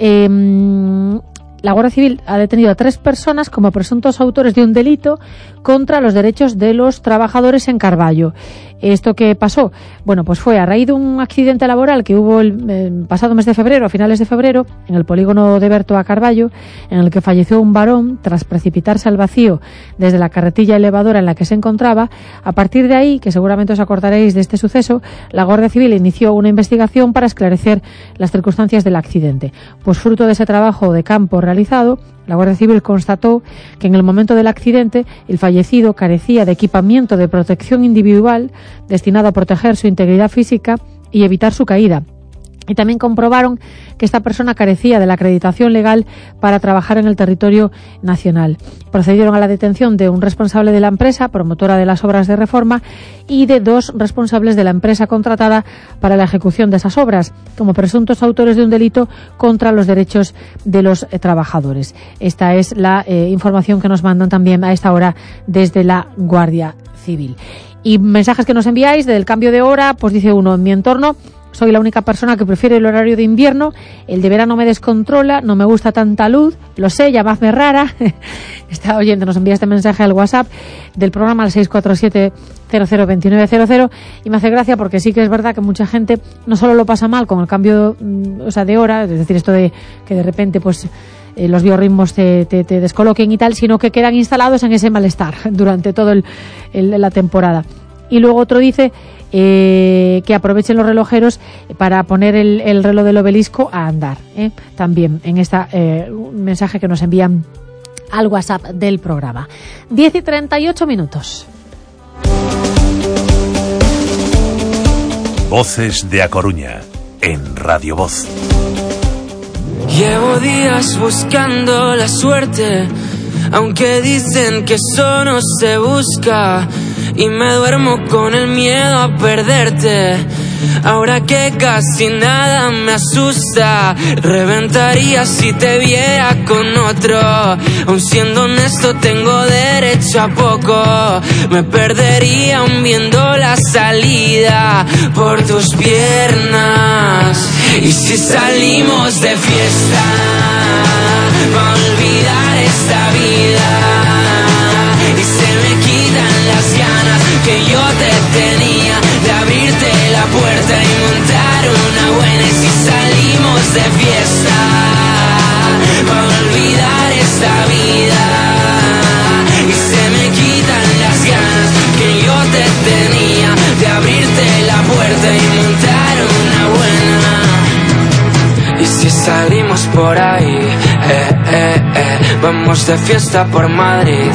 la Guardia Civil ha detenido a 3 personas como presuntos autores de un delito contra los derechos de los trabajadores en Carballo. ¿Esto qué pasó? Bueno, pues fue a raíz de un accidente laboral que hubo el pasado mes de febrero, a finales de febrero, en el polígono de Berto a Carballo, en el que falleció un varón tras precipitarse al vacío desde la carretilla elevadora en la que se encontraba. A partir de ahí, que seguramente os acordaréis de este suceso, la Guardia Civil inició una investigación para esclarecer las circunstancias del accidente. Pues fruto de ese trabajo de campo realizado, la Guardia Civil constató que en el momento del accidente el fallecido carecía de equipamiento de protección individual destinado a proteger su integridad física y evitar su caída. Y también comprobaron que esta persona carecía de la acreditación legal para trabajar en el territorio nacional. Procedieron a la detención de un responsable de la empresa, promotora de las obras de reforma, y de 2 responsables de la empresa contratada para la ejecución de esas obras, como presuntos autores de un delito contra los derechos de los trabajadores. Esta es la información que nos mandan también a esta hora desde la Guardia Civil. Y mensajes que nos enviáis del cambio de hora, pues dice uno: en mi entorno soy la única persona que prefiere el horario de invierno, el de verano me descontrola, no me gusta tanta luz, lo sé, llamadme rara. Está oyente, nos envía este mensaje al WhatsApp del programa al 647-002900, y me hace gracia porque sí que es verdad que mucha gente no solo lo pasa mal con el cambio de hora, es decir, esto de que de repente pues los biorritmos te descoloquen y tal, sino que quedan instalados en ese malestar durante toda la temporada. Y luego otro dice que aprovechen los relojeros para poner el reloj del obelisco a andar, también en este mensaje que nos envían al WhatsApp del programa. 10:38 minutos. Voces de A Coruña, en Radio Voz. Llevo días buscando la suerte, aunque dicen que eso no se busca, y me duermo con el miedo a perderte. Ahora que casi nada me asusta, reventaría si te viera con otro. Aun siendo honesto tengo derecho a poco, me perdería aún viendo la salida por tus piernas. Y si salimos de fiesta, pa' olvidar esta vida, y se me quitan las ganas que yo te tenía de abrirte la puerta y montar una buena. Y si salimos de fiesta, pa' olvidar esta vida, y se me quitan las ganas que yo te tenía de abrirte la puerta y montar una buena. Y si salimos por ahí, vamos de fiesta por Madrid,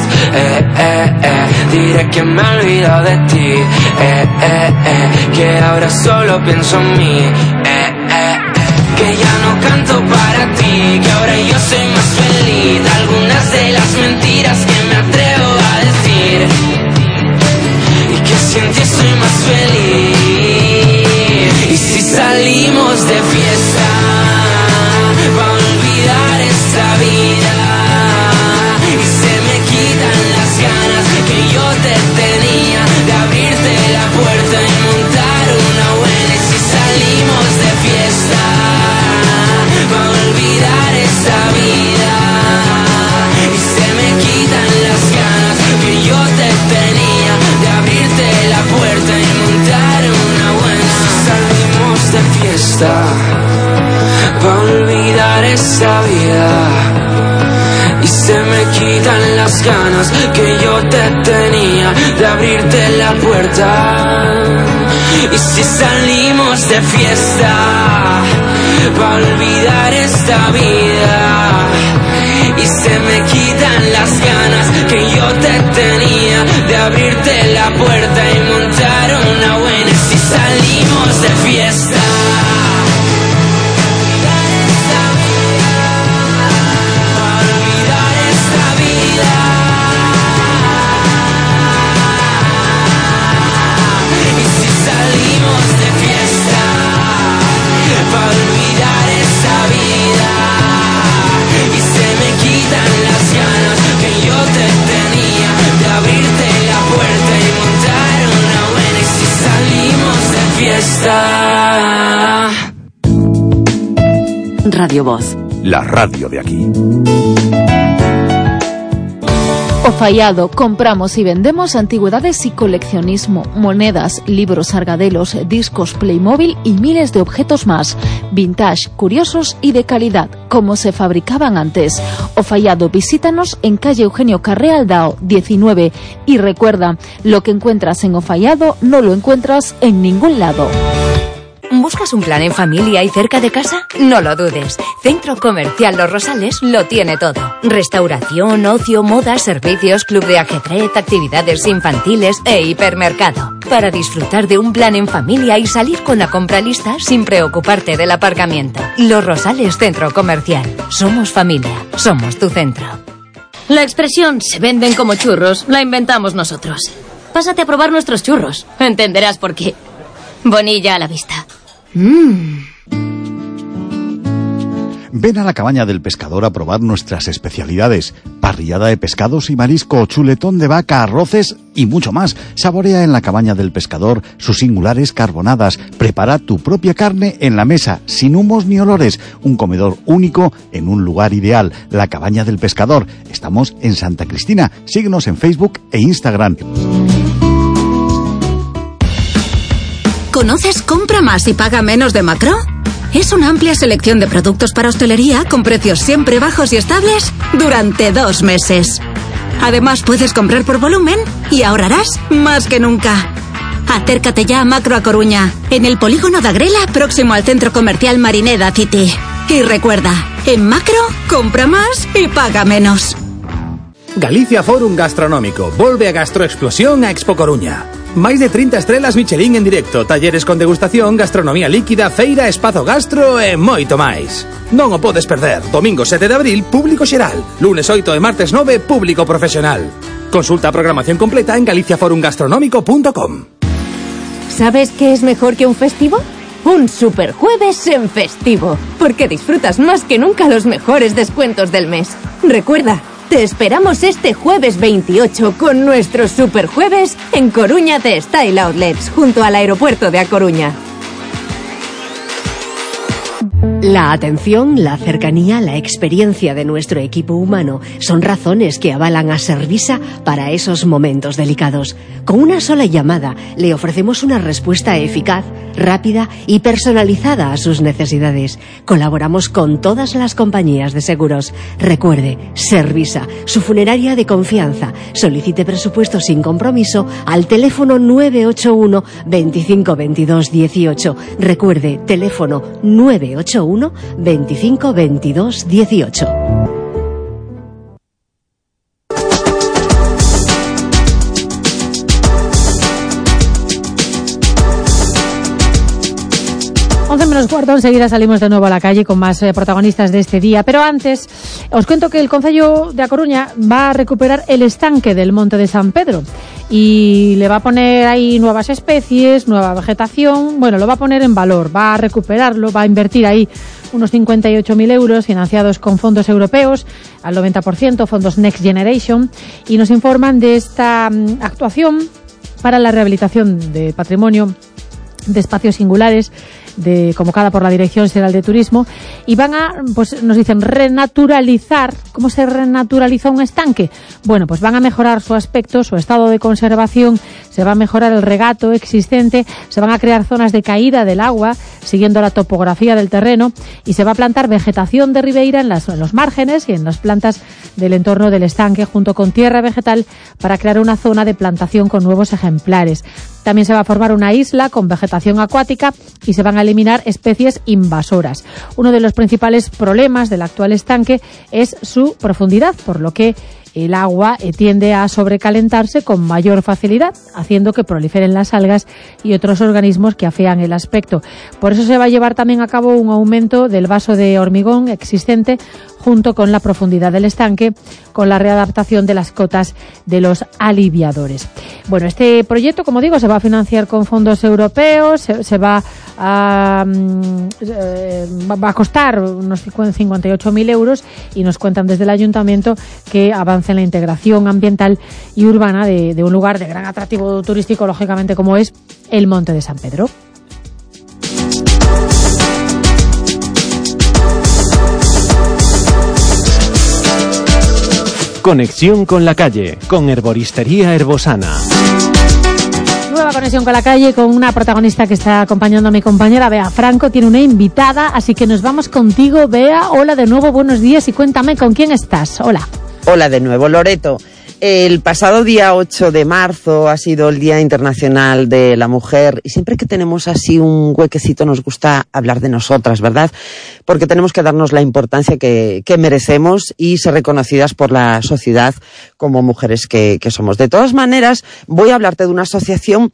diré que me he olvidado de ti, que ahora solo pienso en mí, que ya no canto para ti, que ahora yo soy más feliz. Algunas de las mentiras que me atrevo a decir, y que sin ti soy más feliz. Y si salimos de fiesta para olvidar esta vida, y se me quitan las ganas que yo te tenía de abrirte la puerta y montar una buena. Y si salimos de fiesta para olvidar esta vida, y se me quitan las ganas que yo te tenía de abrirte la puerta y montar una buena. Si salimos de fiesta para olvidar esta vida, y se me quitan las ganas que yo te tenía de abrirte la puerta. Y si salimos de fiesta para olvidar esta vida, y se me quitan las ganas que yo te tenía de abrirte la puerta y montar una buena. Si salimos de fiesta para olvidar esa vida, y se me quitan las ganas que yo te tenía de abrirte la puerta y montar una buena. Y si salimos de fiesta. Radio Voz, la radio de aquí. Ofallado, compramos y vendemos antigüedades y coleccionismo, monedas, libros argadelos, discos Playmobil y miles de objetos más, vintage, curiosos y de calidad, como se fabricaban antes. Ofallado, visítanos en calle Eugenio Carré Aldao, 19. Y recuerda, lo que encuentras en Ofallado no lo encuentras en ningún lado. ¿Buscas un plan en familia y cerca de casa? No lo dudes. Centro Comercial Los Rosales lo tiene todo. Restauración, ocio, moda, servicios, club de ajedrez, actividades infantiles e hipermercado. Para disfrutar de un plan en familia y salir con la compra lista sin preocuparte del aparcamiento. Los Rosales Centro Comercial. Somos familia. Somos tu centro. La expresión "se venden como churros" la inventamos nosotros. Pásate a probar nuestros churros. Entenderás por qué. Bonilla a la vista. Ven a la Cabaña del Pescador a probar nuestras especialidades. Parrillada de pescados y marisco, chuletón de vaca, arroces y mucho más. Saborea en la Cabaña del Pescador sus singulares carbonadas. Prepara tu propia carne en la mesa, sin humos ni olores. Un comedor único en un lugar ideal. La Cabaña del Pescador. Estamos en Santa Cristina. Síguenos en Facebook e Instagram. ¿Conoces Compra Más y Paga Menos de Macro? Es una amplia selección de productos para hostelería con precios siempre bajos y estables durante 2 meses. Además, puedes comprar por volumen y ahorrarás más que nunca. Acércate ya a Macro A Coruña, en el polígono de Agrela, próximo al centro comercial Marineda City. Y recuerda, en Macro, compra más y paga menos. Galicia Forum Gastronómico volve a Gastroexplosión a Expo Coruña. Máis de 30 estrelas Michelin en directo, talleres con degustación, gastronomía líquida, feira, espazo gastro e moito máis. Non o podes perder. Domingo 7 de abril, público xeral. Lunes 8 e martes 9, público profesional. Consulta a programación completa en galiciaforumgastronómico.com. ¿Sabes qué es mejor que un festivo? Un superjueves en festivo, porque disfrutas más que nunca los mejores descuentos del mes. Recuerda, te esperamos este jueves 28 con nuestros superjueves en Coruña de Style Outlets, junto al aeropuerto de A Coruña. La atención, la cercanía, la experiencia de nuestro equipo humano son razones que avalan a Servisa para esos momentos delicados. Con una sola llamada le ofrecemos una respuesta eficaz, rápida y personalizada a sus necesidades. Colaboramos con todas las compañías de seguros. Recuerde, Servisa, su funeraria de confianza. Solicite presupuesto sin compromiso al teléfono 981 25 22 18. Recuerde, teléfono 981 25 22 18. 11 menos cuarto, enseguida salimos de nuevo a la calle con más protagonistas de este día. Pero antes, os cuento que el Concello de A Coruña va a recuperar el estanque del Monte de San Pedro y le va a poner ahí nuevas especies, nueva vegetación. Bueno, lo va a poner en valor, va a recuperarlo, va a invertir ahí unos 58.000 euros financiados con fondos europeos, al 90%, fondos Next Generation, y nos informan de esta actuación para la rehabilitación de patrimonio de espacios singulares convocada por la Dirección General de Turismo, y van a, pues nos dicen, renaturalizar. ¿Cómo se renaturaliza un estanque? Bueno, pues van a mejorar su aspecto, su estado de conservación, se va a mejorar el regato existente, se van a crear zonas de caída del agua siguiendo la topografía del terreno, y se va a plantar vegetación de ribeira en los márgenes y en las plantas del entorno del estanque, junto con tierra vegetal, para crear una zona de plantación con nuevos ejemplares. También se va a formar una isla con vegetación acuática y se van a eliminar especies invasoras. Uno de los principales problemas del actual estanque es su profundidad, por lo que el agua tiende a sobrecalentarse con mayor facilidad, haciendo que proliferen las algas y otros organismos que afean el aspecto. Por eso se va a llevar también a cabo un aumento del vaso de hormigón existente, junto con la profundidad del estanque, con la readaptación de las cotas de los aliviadores. Bueno, este proyecto, como digo, se va a financiar con fondos europeos, se va a costar unos 58.000 euros, y nos cuentan desde el ayuntamiento que avanza en la integración ambiental y urbana de un lugar de gran atractivo turístico, lógicamente, como es el Monte de San Pedro. Conexión con la calle, con Herboristería Herbosana. Nueva conexión con la calle, con una protagonista que está acompañando a mi compañera Bea Franco. Tiene una invitada, así que nos vamos contigo, Bea. Hola de nuevo, buenos días, y cuéntame con quién estás. Hola. Hola de nuevo, Loreto. El pasado día 8 de marzo ha sido el Día Internacional de la Mujer, y siempre que tenemos así un huequecito nos gusta hablar de nosotras, ¿verdad? Porque tenemos que darnos la importancia que merecemos y ser reconocidas por la sociedad como mujeres que somos. De todas maneras, voy a hablarte de una asociación,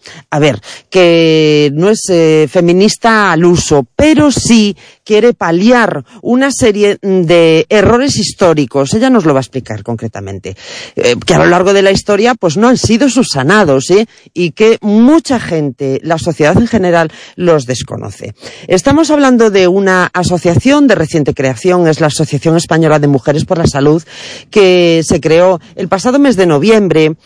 que no es feminista al uso, pero sí quiere paliar una serie de errores históricos. Ella nos lo va a explicar concretamente. Que a lo largo de la historia pues no han sido subsanados, y que mucha gente, la sociedad en general, los desconoce. Estamos hablando de una asociación de reciente creación, es la Asociación Española de Mujeres por la Salud, que se creó el pasado mes de noviembre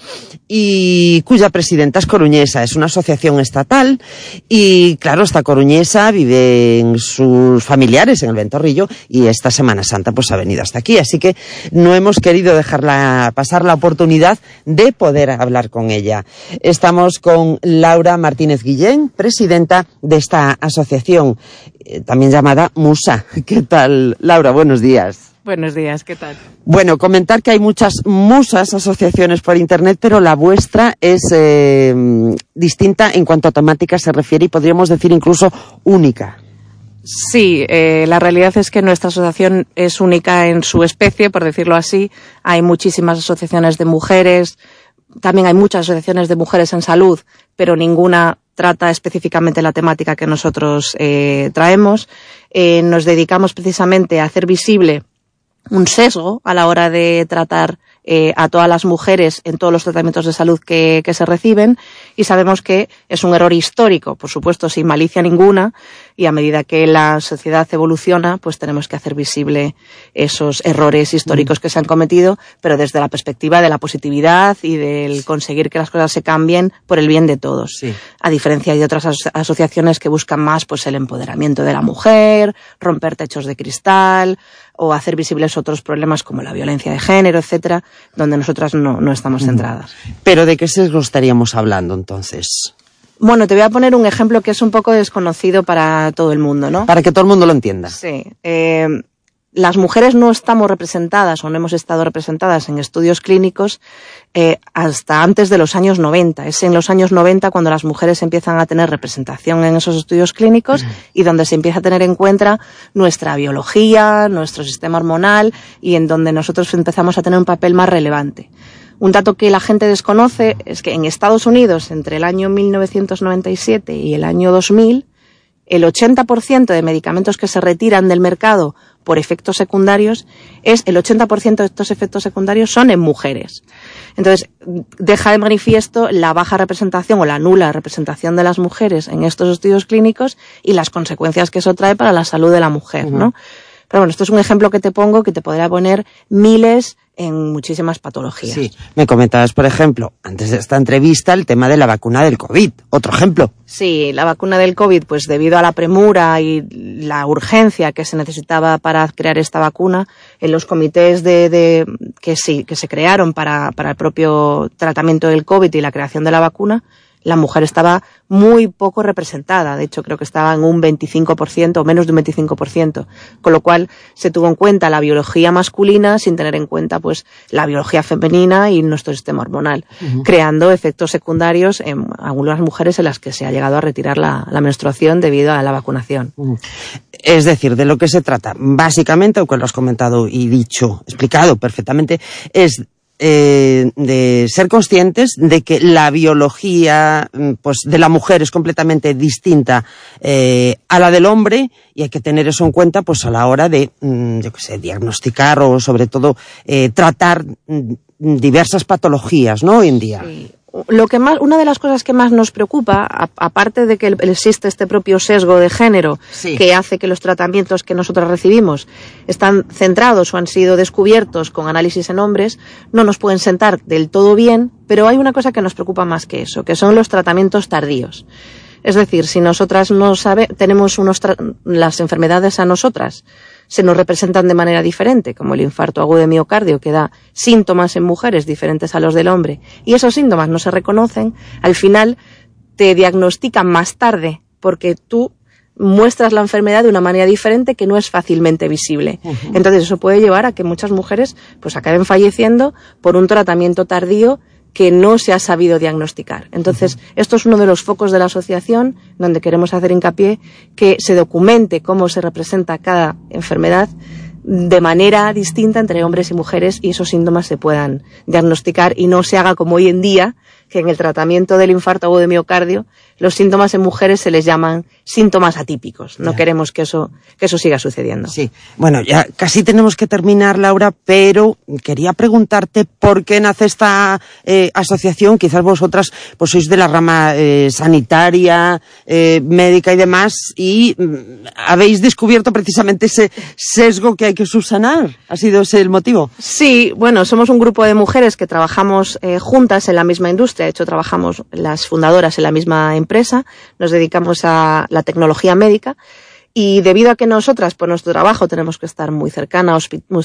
y cuya presidenta es coruñesa. Es una asociación estatal y, claro, esta coruñesa vive en sus familiares en el Ventorrillo, y esta Semana Santa pues ha venido hasta aquí, así que no hemos querido dejarla pasar la oportunidad de poder hablar con ella. Estamos con Laura Martínez Guillén, presidenta de esta asociación, también llamada Musa. ¿Qué tal, Laura? Buenos días. Buenos días, ¿qué tal? Bueno, comentar que hay muchas musas, asociaciones por internet, pero la vuestra es distinta en cuanto a temática se refiere, y podríamos decir incluso única. Sí, la realidad es que nuestra asociación es única en su especie, por decirlo así. Hay muchísimas asociaciones de mujeres, también hay muchas asociaciones de mujeres en salud, pero ninguna trata específicamente la temática que nosotros traemos. Nos dedicamos precisamente a hacer visible un sesgo a la hora de tratar a todas las mujeres en todos los tratamientos de salud que se reciben, y sabemos que es un error histórico, por supuesto sin malicia ninguna, y a medida que la sociedad evoluciona pues tenemos que hacer visible esos errores históricos que se han cometido, pero desde la perspectiva de la positividad y del conseguir que las cosas se cambien por el bien de todos. Sí. A diferencia de otras asociaciones que buscan más pues el empoderamiento de la mujer, romper techos de cristal o hacer visibles otros problemas como la violencia de género, etcétera, donde nosotras no estamos centradas. ¿Pero de qué sesgo estaríamos hablando entonces? Bueno, te voy a poner un ejemplo que es un poco desconocido para todo el mundo, ¿no? Para que todo el mundo lo entienda. Sí. Las mujeres no estamos representadas o no hemos estado representadas en estudios clínicos hasta antes de los años 90. Es en los años 90 cuando las mujeres empiezan a tener representación en esos estudios clínicos y donde se empieza a tener en cuenta nuestra biología, nuestro sistema hormonal, y en donde nosotros empezamos a tener un papel más relevante. Un dato que la gente desconoce es que en Estados Unidos, entre el año 1997 y el año 2000, el 80% de medicamentos que se retiran del mercado por efectos secundarios, el 80% de estos efectos secundarios son en mujeres. Entonces, deja de manifiesto la baja representación o la nula representación de las mujeres en estos estudios clínicos y las consecuencias que eso trae para la salud de la mujer, ¿no? Pero bueno, esto es un ejemplo que te pongo, que te podría poner miles en muchísimas patologías. Sí, me comentabas, por ejemplo, antes de esta entrevista, el tema de la vacuna del COVID. Otro ejemplo. Sí, la vacuna del COVID, pues debido a la premura y la urgencia que se necesitaba para crear esta vacuna, en los comités que se crearon para el propio tratamiento del COVID y la creación de la vacuna, la mujer estaba muy poco representada. De hecho, creo que estaba en un 25% o menos de un 25%. Con lo cual, se tuvo en cuenta la biología masculina sin tener en cuenta, pues, la biología femenina y nuestro sistema hormonal, creando efectos secundarios en algunas mujeres en las que se ha llegado a retirar la menstruación debido a la vacunación. Es decir, de lo que se trata, básicamente, aunque lo has comentado y explicado perfectamente, es de ser conscientes de que la biología, pues, de la mujer es completamente distinta a la del hombre, y hay que tener eso en cuenta, pues, a la hora de, diagnosticar o, sobre todo, tratar diversas patologías, ¿no? Hoy en día. Sí. Una de las cosas que más nos preocupa, aparte de que existe este propio sesgo de género, que hace que los tratamientos que nosotros recibimos están centrados o han sido descubiertos con análisis en hombres, no nos pueden sentar del todo bien, pero hay una cosa que nos preocupa más que eso, que son los tratamientos tardíos. Es decir, si nosotras tenemos las enfermedades a nosotras, se nos representan de manera diferente, como el infarto agudo de miocardio, que da síntomas en mujeres diferentes a los del hombre, y esos síntomas no se reconocen, al final te diagnostican más tarde, porque tú muestras la enfermedad de una manera diferente que no es fácilmente visible. Entonces eso puede llevar a que muchas mujeres pues acaben falleciendo por un tratamiento tardío que no se ha sabido diagnosticar. Entonces, esto es uno de los focos de la asociación, donde queremos hacer hincapié que se documente cómo se representa cada enfermedad de manera distinta entre hombres y mujeres, y esos síntomas se puedan diagnosticar y no se haga como hoy en día, que en el tratamiento del infarto agudo de miocardio, los síntomas en mujeres se les llaman síntomas atípicos. No queremos que eso siga sucediendo. Sí. Bueno, ya casi tenemos que terminar, Laura, pero quería preguntarte por qué nace esta asociación. Quizás vosotras pues sois de la rama sanitaria, médica y demás, y habéis descubierto precisamente ese sesgo que hay que subsanar. ¿Ha sido ese el motivo? Sí, bueno, somos un grupo de mujeres que trabajamos juntas en la misma industria. De hecho, trabajamos las fundadoras en la misma empresa, nos dedicamos a la tecnología médica, y debido a que nosotras, por nuestro trabajo, tenemos que estar muy cercanas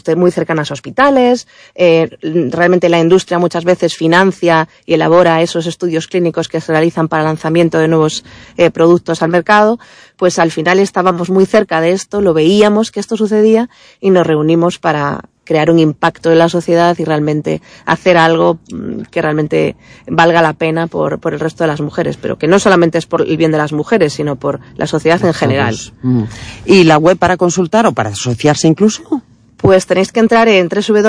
a hospitales, realmente la industria muchas veces financia y elabora esos estudios clínicos que se realizan para el lanzamiento de nuevos productos al mercado, pues al final estábamos muy cerca de esto, lo veíamos que esto sucedía y nos reunimos para crear un impacto en la sociedad y realmente hacer algo que realmente valga la pena por el resto de las mujeres, pero que no solamente es por el bien de las mujeres, sino por la sociedad en general. ¿Y la web para consultar o para asociarse incluso? Pues tenéis que entrar en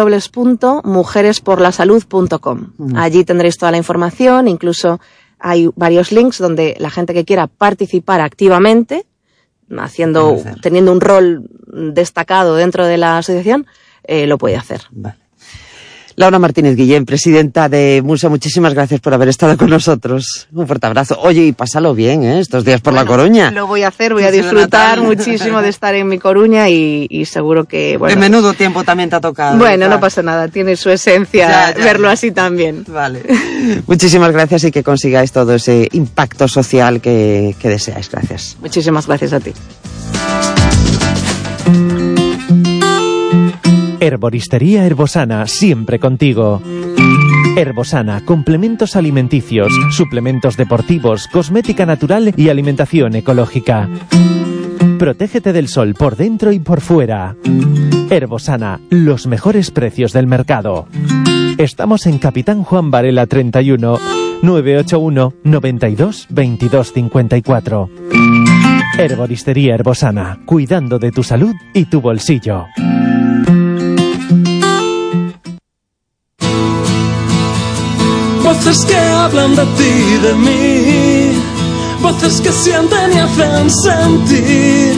www.mujeresporlasalud.com. Allí tendréis toda la información, incluso hay varios links donde la gente que quiera participar activamente, teniendo un rol destacado dentro de la asociación, lo puede hacer. Vale. Laura Martínez Guillén, presidenta de Musa, muchísimas gracias por haber estado con nosotros. Un fuerte abrazo. Oye, y pásalo bien, estos días por La Coruña. Lo voy a hacer, voy a disfrutar muchísimo de estar en mi Coruña y seguro que... Bueno, de menudo tiempo también te ha tocado. Bueno, no pasa nada, tiene su esencia verlo así también. Vale. Muchísimas gracias y que consigáis todo ese impacto social que deseáis. Gracias. Muchísimas gracias a ti. Herboristería Herbosana, siempre contigo. Herbosana, complementos alimenticios, suplementos deportivos, cosmética natural y alimentación ecológica. Protégete del sol por dentro y por fuera. Herbosana, los mejores precios del mercado. Estamos en Capitán Juan Varela 31, 981 92 22 54. Herboristería Herbosana, cuidando de tu salud y tu bolsillo. Voces que hablan de ti y de mí, voces que sienten y hacen sentir.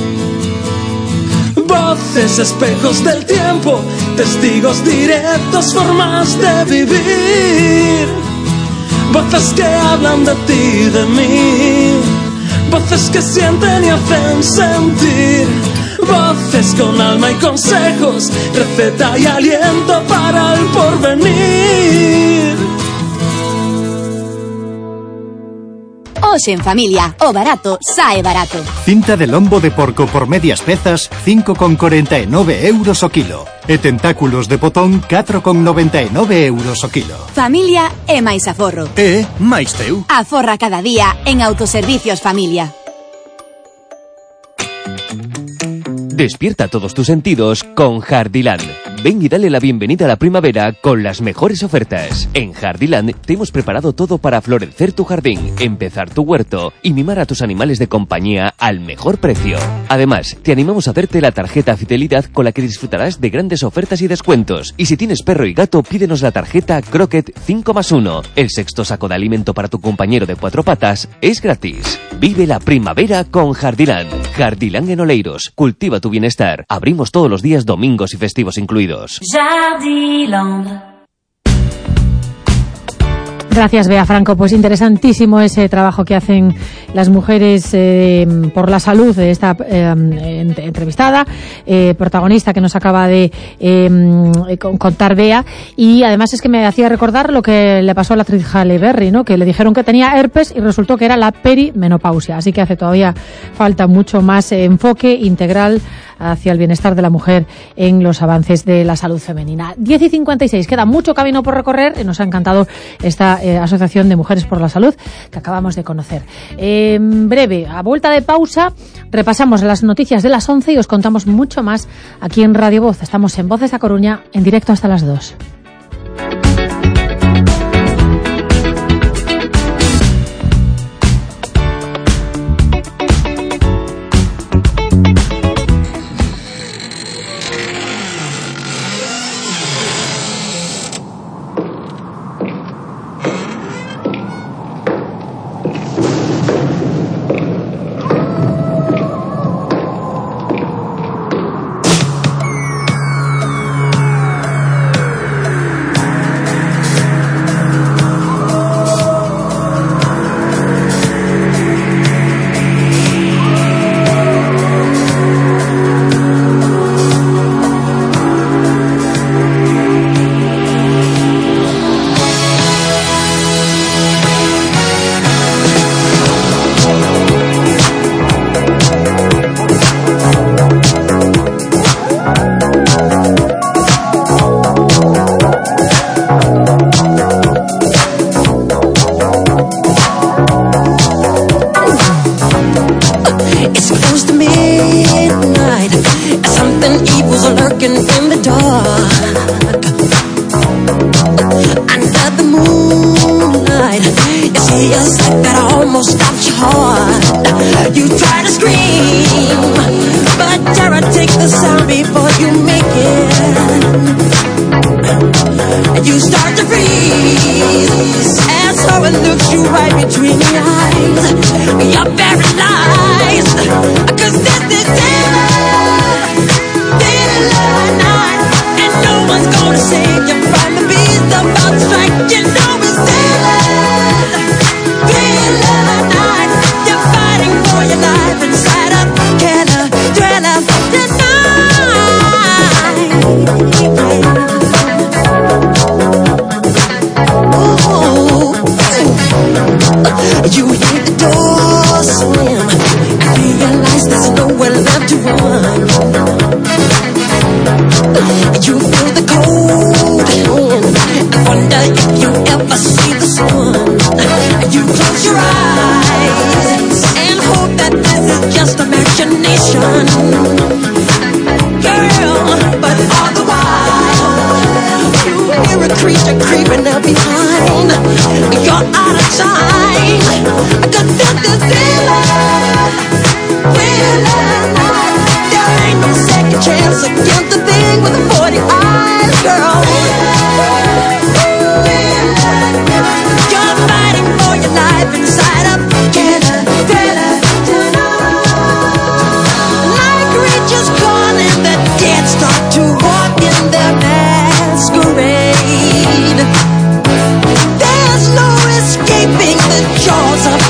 Voces, espejos del tiempo, testigos directos, formas de vivir. Voces que hablan de ti y de mí. Voces que sienten y hacen sentir. Voces con alma y consejos, receta y aliento para el porvenir. Os en familia, o barato, sae barato. Cinta de lombo de porco por medias pezas, 5,49 euros o kilo. E tentáculos de potón, 4,99 euros o kilo. Familia e máis aforro. máis teu. Aforra cada día en Autoservicios Familia. Despierta todos tus sentidos con Jardiland. Ven y dale la bienvenida a la primavera con las mejores ofertas. En Jardiland te hemos preparado todo para florecer tu jardín, empezar tu huerto y mimar a tus animales de compañía al mejor precio. Además, te animamos a hacerte la tarjeta Fidelidad con la que disfrutarás de grandes ofertas y descuentos. Y si tienes perro y gato, pídenos la tarjeta Croquet 5+1. El sexto saco de alimento para tu compañero de 4 patas es gratis. Vive la primavera con Jardiland. Jardiland en Oleiros. Cultiva tu bienestar. Abrimos todos los días, domingos y festivos incluidos. Gracias, Bea Franco. Pues interesantísimo ese trabajo que hacen las mujeres por la salud de esta entrevistada, protagonista que nos acaba de contar Bea. Y además es que me hacía recordar lo que le pasó a la actriz Halle Berry, ¿no? Que le dijeron que tenía herpes y resultó que era la perimenopausia. Así que hace todavía falta mucho más enfoque integral hacia el bienestar de la mujer en los avances de la salud femenina. 10:56, queda mucho camino por recorrer. Nos ha encantado esta Asociación de Mujeres por la Salud que acabamos de conocer. En breve, a vuelta de pausa, repasamos las noticias de las 11 y os contamos mucho más aquí en Radio Voz. Estamos en Voces a Coruña, en directo hasta las 2. You're fighting for your life inside of Canada. shores of